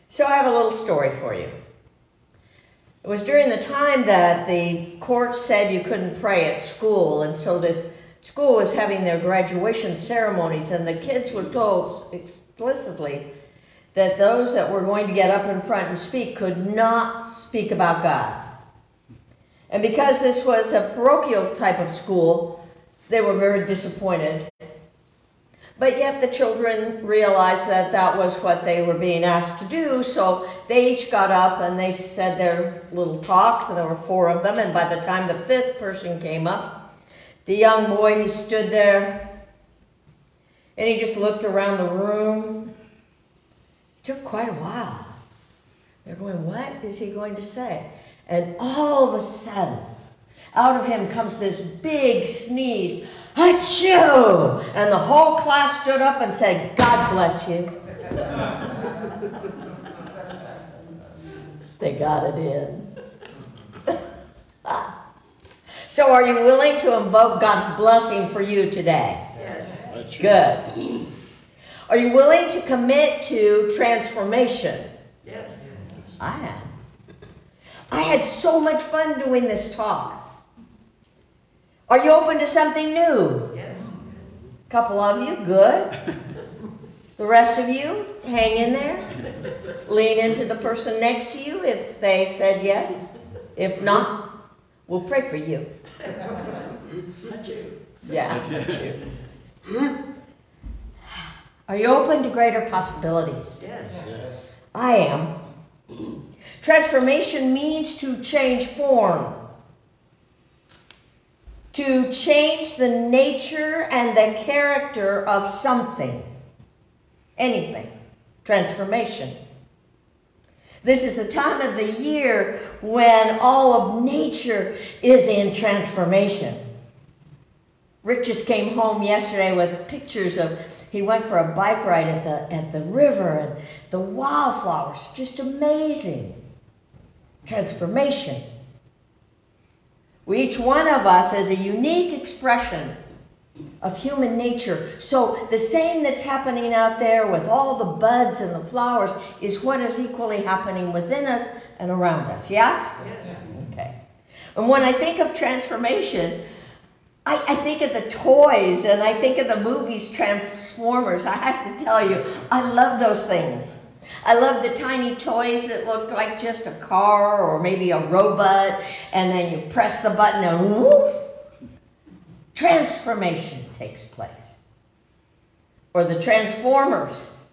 So I have a little story for you. It was during the time that the court said you couldn't pray at school, and so this school was having their graduation ceremonies, and the kids were told explicitly that those that were going to get up in front and speak could not speak about God. And because this was a parochial type of school, they were very disappointed. But yet the children realized that that was what they were being asked to do, so they each got up and they said their little talks, and there were 4 of them, and by the time the 5th person came up, the young boy, he stood there, and he just looked around the room. It took quite a while. They're going, what is he going to say? And all of a sudden, out of him comes this big sneeze. Achoo! And the whole class stood up and said, God bless you. They got it in. So are you willing to invoke God's blessing for you today? Yes. Good. Are you willing to commit to transformation? Yes. I am. I had so much fun doing this talk. Are you open to something new? Yes. A couple of you, good. The rest of you, hang in there. Lean into the person next to you if they said yes. If not, we'll pray for you. Not you. Yeah, not you. Are you open to greater possibilities? Yes. Yes. I am. Transformation means to change form. To change the nature and the character of something. Anything. Transformation. This is the time of the year when all of nature is in transformation. Rick just came home yesterday with pictures of, he went for a bike ride at the river, and the wildflowers, just amazing. Transformation. Each one of us is a unique expression of human nature. So the same that's happening out there with all the buds and the flowers is what is equally happening within us and around us. Yes? Yes. Okay. And when I think of transformation, I think of the toys, and I think of the movies Transformers. I have to tell you, I love those things. I love the tiny toys that look like just a car or maybe a robot, and then you press the button and whoop, transformation takes place. Or the Transformers.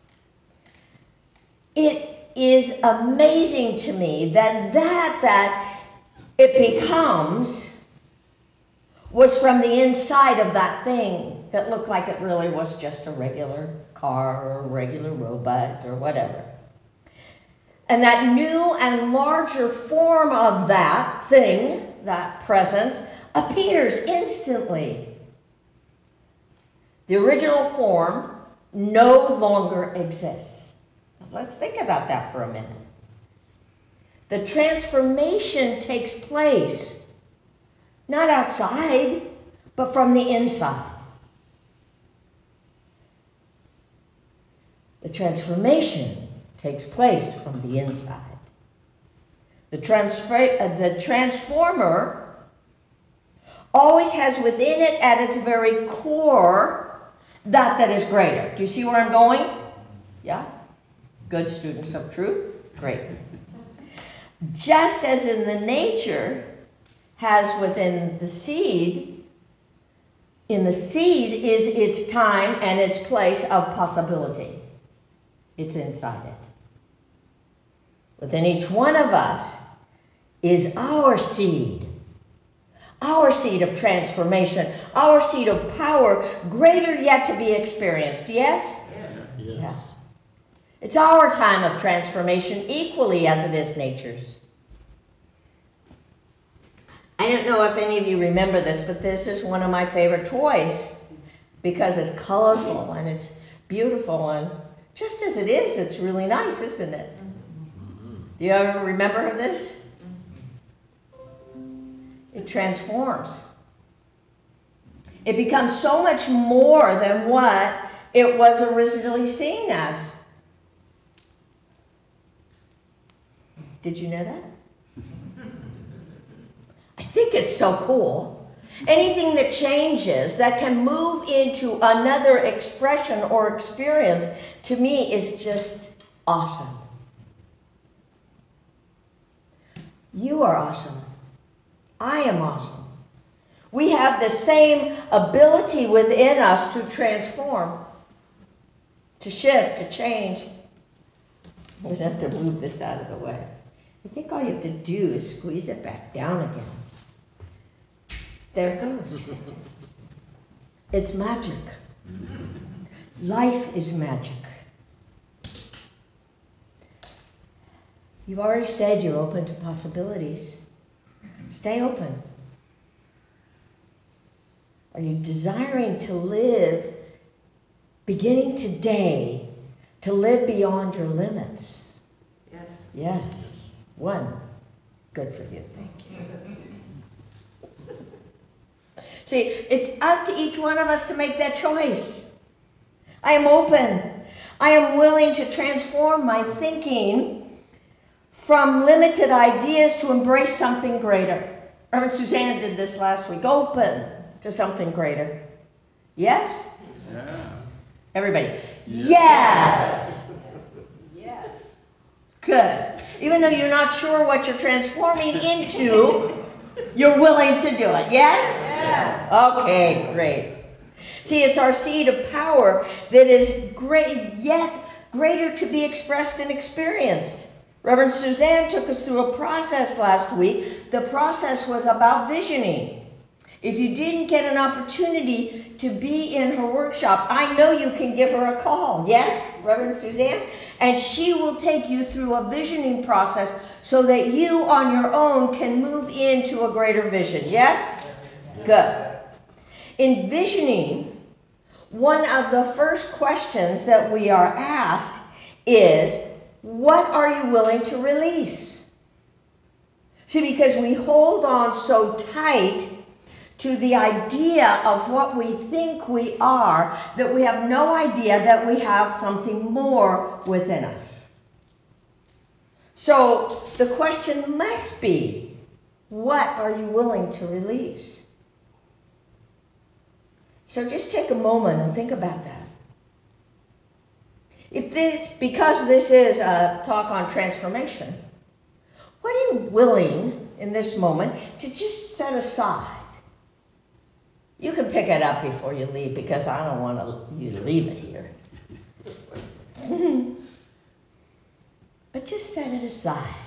It is amazing to me that it becomes was from the inside of that thing that looked like it really was just a regular car or a regular robot or whatever. And that new and larger form of that thing, that presence, appears instantly. The original form no longer exists. Let's think about that for a minute. The transformation takes place not outside, but from the inside. The transformation takes place from the inside. The transformer always has within it at its very core that is greater. Do you see where I'm going? Yeah? Good students of truth? Great. Just as in the nature has within the seed, in the seed is its time and its place of possibility. It's inside it. Within each one of us is our seed of transformation, our seed of power, greater yet to be experienced. Yes? Yes. Yeah. It's our time of transformation equally as it is nature's. I don't know if any of you remember this, but this is one of my favorite toys because it's colorful and it's beautiful, and just as it is, it's really nice, isn't it? Do you ever remember this? It transforms. It becomes so much more than what it was originally seen as. Did you know that? I think it's so cool. Anything that changes, that can move into another expression or experience, to me is just awesome. You are awesome. I am awesome. We have the same ability within us to transform, to shift, to change. We just have to move this out of the way. I think all you have to do is squeeze it back down again. There it goes. It's magic. Life is magic. You've already said you're open to possibilities. Stay open. Are you desiring to live, beginning today, to live beyond your limits? Yes. Yes. One. Good for you. Thank you. See, it's up to each one of us to make that choice. I am open. I am willing to transform my thinking from limited ideas to embrace something greater. Reverend Suzanne did this last week. Open to something greater. Yes? Yeah. Everybody. Yes. Yes. Good. Even though you're not sure what you're transforming into, you're willing to do it. Yes? Yes. Okay, great. See, it's our seed of power that is great, yet greater to be expressed and experienced. Reverend Suzanne took us through a process last week. The process was about visioning. If you didn't get an opportunity to be in her workshop, I know you can give her a call. Yes, Reverend Suzanne? And she will take you through a visioning process so that you on your own can move into a greater vision. Yes? Good. In visioning, one of the first questions that we are asked is, what are you willing to release? See, because we hold on so tight to the idea of what we think we are that we have no idea that we have something more within us. So the question must be, what are you willing to release? So just take a moment and think about that. Because this is a talk on transformation, what are you willing in this moment to just set aside? You can pick it up before you leave because I don't want you to leave it here. But just set it aside.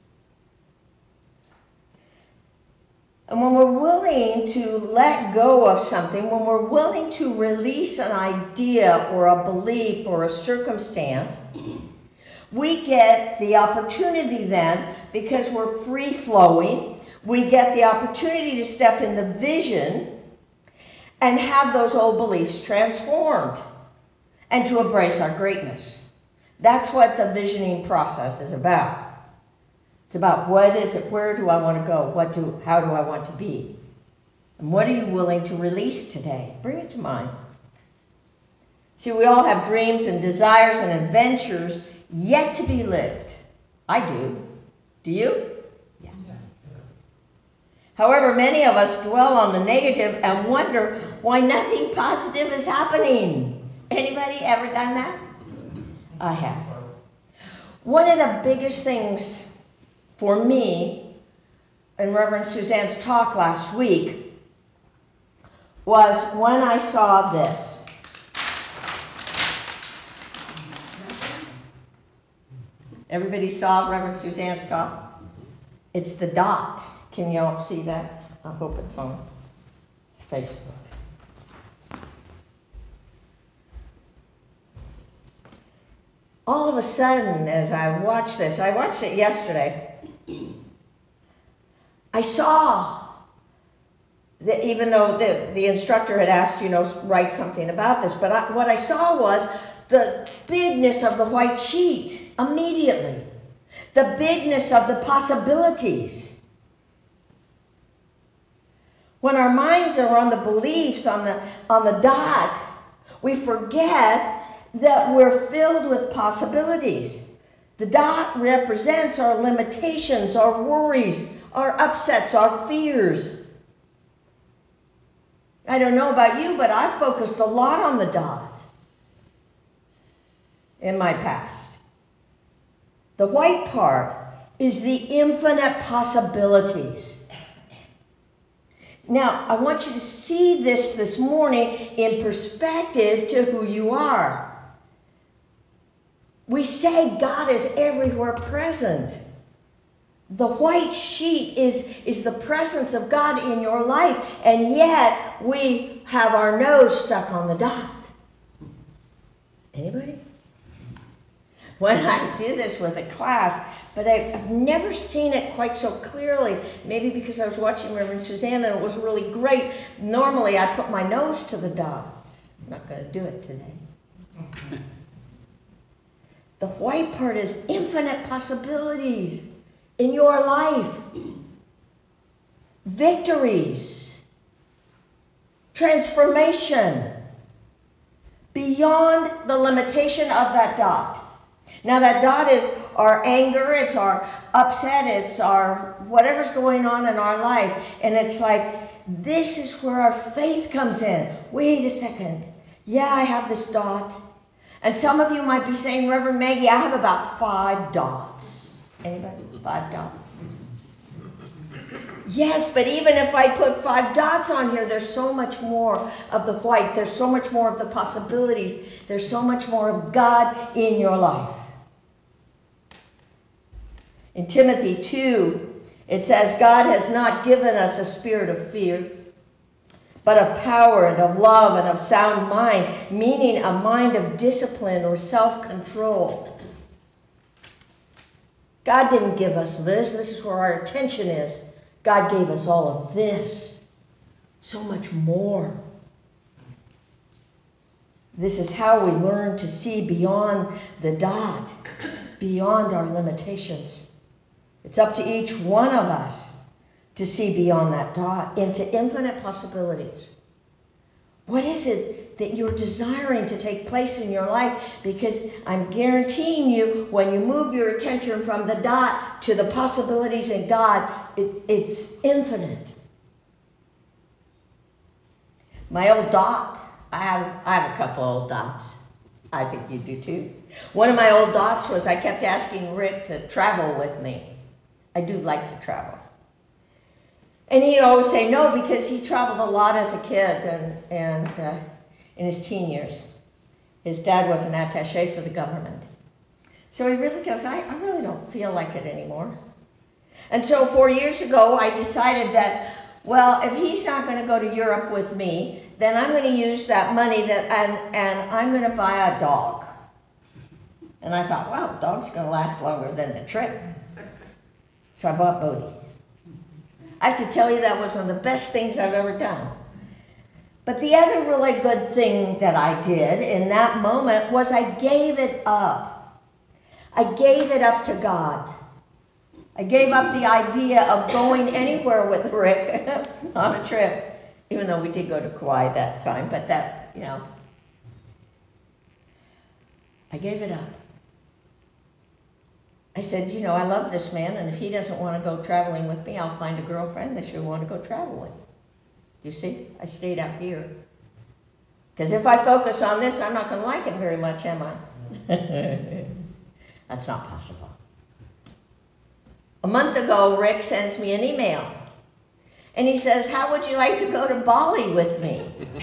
And when we're willing to let go of something, when we're willing to release an idea or a belief or a circumstance, we get the opportunity then, because we're free-flowing, we get the opportunity to step in the vision and have those old beliefs transformed and to embrace our greatness. That's what the visioning process is about. It's about what is it, where do I want to go, how do I want to be? And what are you willing to release today? Bring it to mind. See, we all have dreams and desires and adventures yet to be lived. I do. Do you? Yeah. However, many of us dwell on the negative and wonder why nothing positive is happening. Anybody ever done that? I have. One of the biggest things for me, in Reverend Suzanne's talk last week, was when I saw this. Everybody saw Reverend Suzanne's talk? It's the dot. Can you all see that? I hope it's on Facebook. All of a sudden, as I watched this, I watched it yesterday, I saw that even though the instructor had asked, write something about this, but what I saw was the bigness of the white sheet immediately. The bigness of the possibilities. When our minds are on the beliefs, on the dot, we forget that we're filled with possibilities. The dot represents our limitations, our worries, our upsets, our fears. I don't know about you, but I've focused a lot on the dot in my past. The white part is the infinite possibilities. Now, I want you to see this morning in perspective to who you are. We say God is everywhere present. The white sheet is the presence of God in your life, and yet we have our nose stuck on the dot. Anybody? When I do this with a class, but I've never seen it quite so clearly, maybe because I was watching Reverend Suzanne and it was really great. Normally I put my nose to the dot. I'm not going to do it today. The white part is infinite possibilities in your life. Victories. Transformation. Beyond the limitation of that dot. Now that dot is our anger, it's our upset, it's our whatever's going on in our life. And it's like, this is where our faith comes in. Wait a second. Yeah, I have this dot. And some of you might be saying, Reverend Maggie, I have about 5 dots. Anybody? 5 dots? Yes, but even if I put 5 dots on here, there's so much more of the white. There's so much more of the possibilities. There's so much more of God in your life. In Timothy 2, it says, God has not given us a spirit of fear, but of power and of love and of sound mind, meaning a mind of discipline or self-control. God didn't give us this. This is where our attention is. God gave us all of this. So much more. This is how we learn to see beyond the dot, beyond our limitations. It's up to each one of us to see beyond that dot into infinite possibilities. What is it that you're desiring to take place in your life? Because I'm guaranteeing you, when you move your attention from the dot to the possibilities in God, it's infinite. My old dot, I have a couple old dots. I think you do too. One of my old dots was I kept asking Rick to travel with me. I do like to travel. And he'd always say no, because he traveled a lot as a kid and in his teen years. His dad was an attaché for the government. So he really goes, I really don't feel like it anymore. And so 4 years ago, I decided that, well, if he's not going to go to Europe with me, then I'm going to use that money and I'm going to buy a dog. And I thought, wow, the dog's going to last longer than the trip. So I bought Bodhi. I have to tell you, that was one of the best things I've ever done. But the other really good thing that I did in that moment was I gave it up. I gave it up to God. I gave up the idea of going anywhere with Rick on a trip, even though we did go to Kauai that time, but that, I gave it up. I said, I love this man, and if he doesn't want to go traveling with me, I'll find a girlfriend that she'll want to go travel with. Do you see? I stayed out here. Because if I focus on this, I'm not going to like it very much, am I? That's not possible. A month ago, Rick sends me an email. And he says, how would you like to go to Bali with me?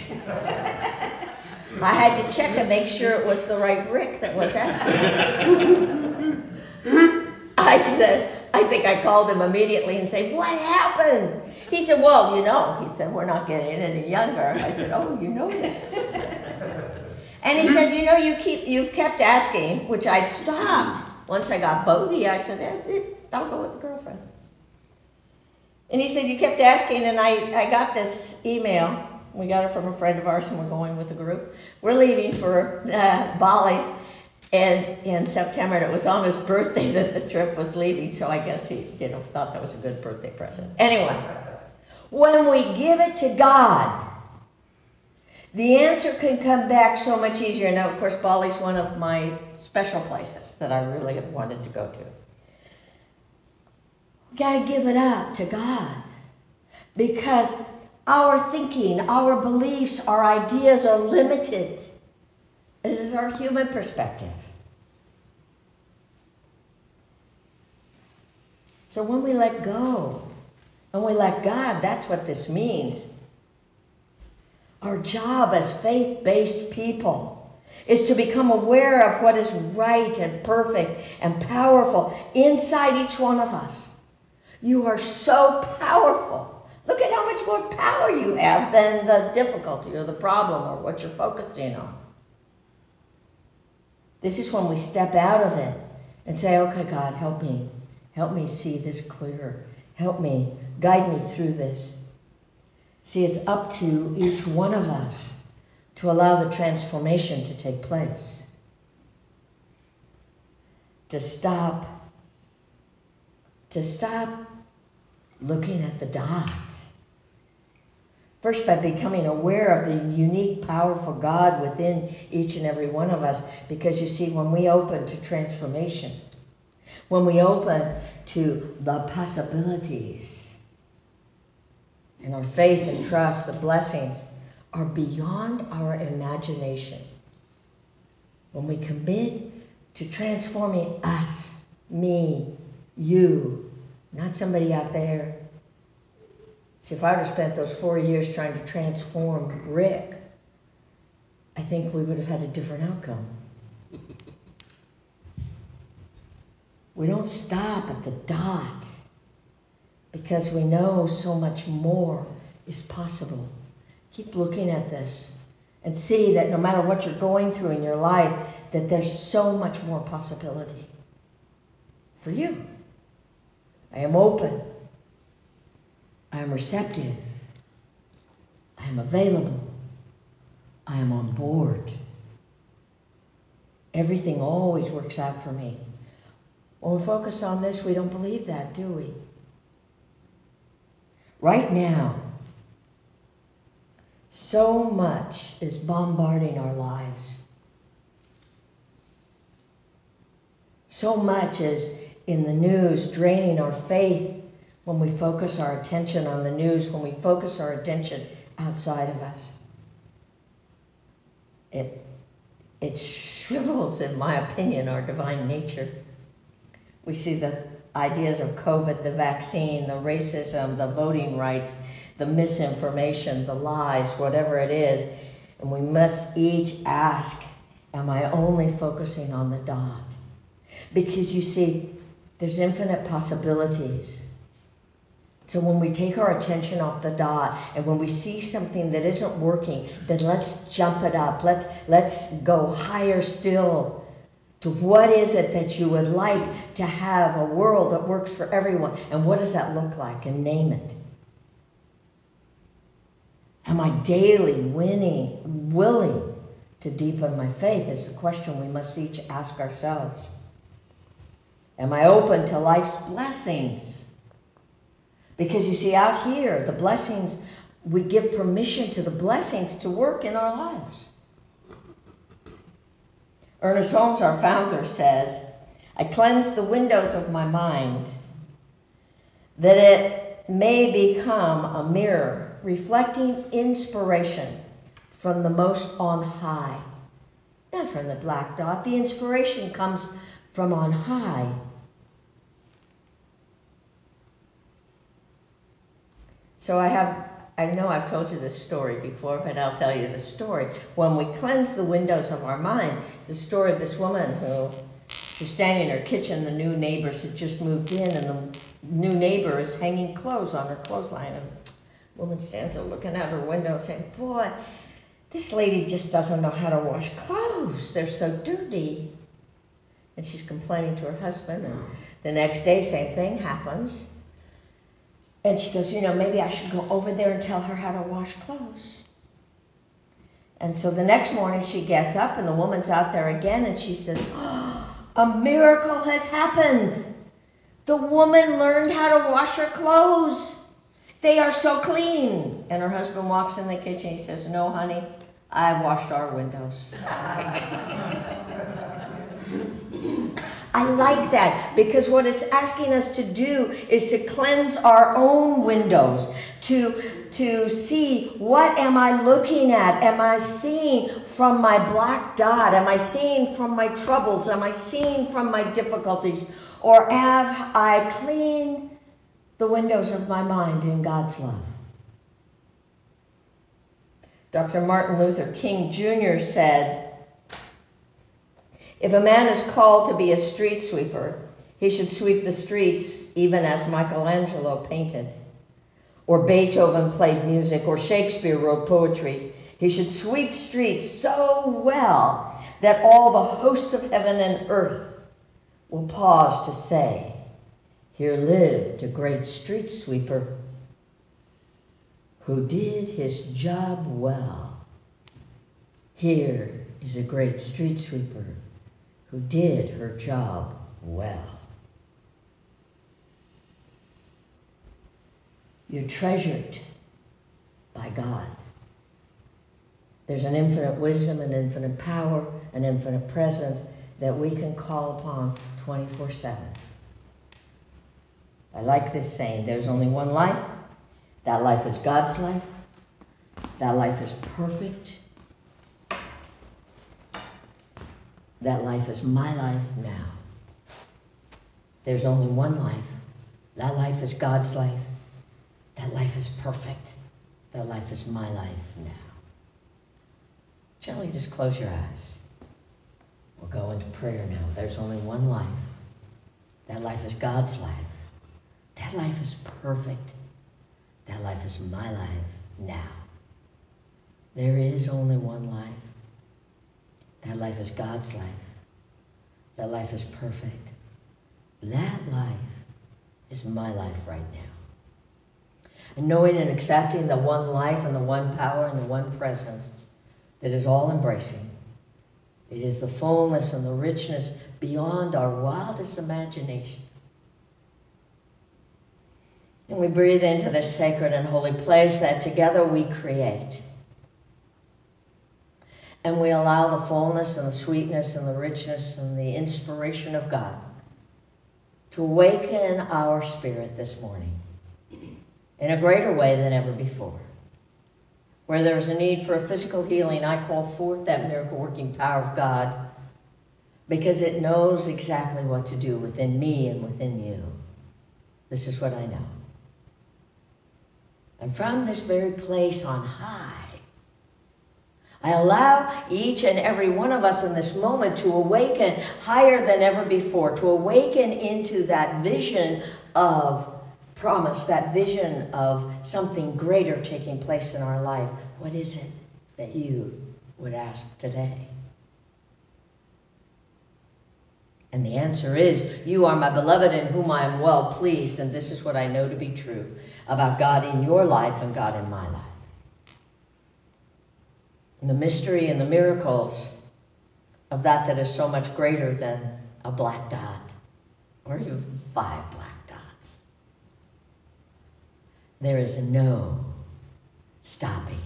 I had to check and make sure it was the right Rick that was asking. I said, I think I called him immediately and said, what happened? He said, well, he said, we're not getting any younger. I said, oh, you know this. And he said, you've kept asking, which I'd stopped. Once I got Bodhi, I said, I'll go with the girlfriend. And he said, you kept asking, and I got this email. We got it from a friend of ours, and we're going with the group. We're leaving for Bali. And in September, and it was on his birthday that the trip was leaving, so I guess he, thought that was a good birthday present. Anyway, when we give it to God, the answer can come back so much easier. Now, of course, Bali's one of my special places that I really have wanted to go to. We got to give it up to God, because our thinking, our beliefs, our ideas are limited. This is our human perspective. So when we let go and we let God, that's what this means. Our job as faith-based people is to become aware of what is right and perfect and powerful inside each one of us. You are so powerful. Look at how much more power you have than the difficulty or the problem or what you're focusing on. This is when we step out of it and say, okay, God, help me. Help me see this clearer. Help me. Guide me through this. See, it's up to each one of us to allow the transformation to take place. To stop looking at the dots. First, by becoming aware of the unique, powerful God within each and every one of us. Because you see, when we open to transformation, when we open to the possibilities, and our faith and trust, the blessings are beyond our imagination. When we commit to transforming us, me, you, not somebody out there. See, if I would have spent those 4 years trying to transform Rick, I think we would have had a different outcome. We don't stop at the dot because we know so much more is possible. Keep looking at this and see that no matter what you're going through in your life, that there's so much more possibility for you. I am open. I am receptive. I am available. I am on board. Everything always works out for me. When we focus on this, we don't believe that, do we? Right now, so much is bombarding our lives. So much is in the news draining our faith when we focus our attention on the news, when we focus our attention outside of us. It shrivels, in my opinion, our divine nature. We see the ideas of COVID, the vaccine, the racism, the voting rights, the misinformation, the lies, whatever it is. And we must each ask, am I only focusing on the dot? Because you see, there's infinite possibilities. So when we take our attention off the dot and when we see something that isn't working, then let's jump it up. Let's go higher still. To what is it that you would like to have a world that works for everyone? And what does that look like? And name it. Am I daily willing to deepen my faith? Is the question we must each ask ourselves. Am I open to life's blessings? Because you see, out here, the blessings, we give permission to the blessings to work in our lives. Ernest Holmes, our founder, says, I cleanse the windows of my mind that it may become a mirror reflecting inspiration from the most on high. Not from the black dot. The inspiration comes from on high. So I know I've told you this story before, but I'll tell you the story. When we cleanse the windows of our mind, it's a story of this woman who, she's standing in her kitchen, the new neighbors had just moved in, and the new neighbor is hanging clothes on her clothesline. And the woman stands there looking out her window saying, boy, this lady just doesn't know how to wash clothes. They're so dirty. And she's complaining to her husband, and the next day, same thing happens. And she goes, maybe I should go over there and tell her how to wash clothes. And so the next morning she gets up and the woman's out there again and she says, oh, a miracle has happened. The woman learned how to wash her clothes. They are so clean. And her husband walks in the kitchen. He says, no, honey, I washed our windows. I like that because what it's asking us to do is to cleanse our own windows, to see what am I looking at? Am I seeing from my black dot? Am I seeing from my troubles? Am I seeing from my difficulties? Or have I cleaned the windows of my mind in God's love? Dr. Martin Luther King Jr. said, if a man is called to be a street sweeper, he should sweep the streets even as Michelangelo painted, or Beethoven played music, or Shakespeare wrote poetry. He should sweep streets so well that all the hosts of heaven and earth will pause to say, here lived a great street sweeper who did his job well. Here is a great street sweeper who did her job well. You're treasured by God. There's an infinite wisdom, an infinite power, an infinite presence that we can call upon 24/7. I like this saying, there's only one life. That life is God's life. That life is perfect. That life is my life now. There's only one life. That life is God's life. That life is perfect. That life is my life now. Gently just close your eyes. We'll go into prayer now. There's only one life. That life is God's life. That life is perfect. That life is my life now. There is only one life. That life is God's life. That life is perfect. That life is my life right now. And knowing and accepting the one life and the one power and the one presence that is all embracing. It is the fullness and the richness beyond our wildest imagination. And we breathe into this sacred and holy place that together we create. And we allow the fullness and the sweetness and the richness and the inspiration of God to awaken our spirit this morning in a greater way than ever before. Where there's a need for a physical healing, I call forth that miracle-working power of God because it knows exactly what to do within me and within you. This is what I know. And from this very place on high, I allow each and every one of us in this moment to awaken higher than ever before, to awaken into that vision of promise, that vision of something greater taking place in our life. What is it that you would ask today? And the answer is, you are my beloved in whom I am well pleased, and this is what I know to be true about God in your life and God in my life. And the mystery and the miracles of that is so much greater than a black dot, or even 5 black dots. There is no stopping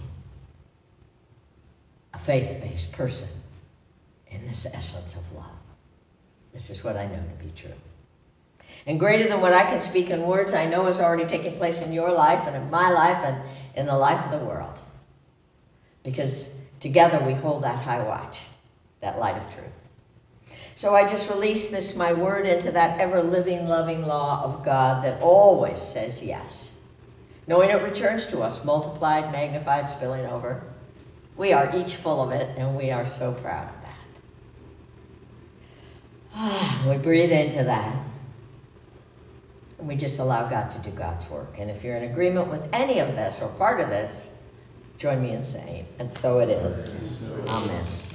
a faith-based person in this essence of love. This is what I know to be true. And greater than what I can speak in words, I know is already taking place in your life and in my life and in the life of the world. Because together we hold that high watch, that light of truth. So I just release this, my word, into that ever-living, loving law of God that always says yes. Knowing it returns to us, multiplied, magnified, spilling over. We are each full of it, and we are so proud of that. We breathe into that. And we just allow God to do God's work. And if you're in agreement with any of this or part of this, join me in saying, and so it is. Amen.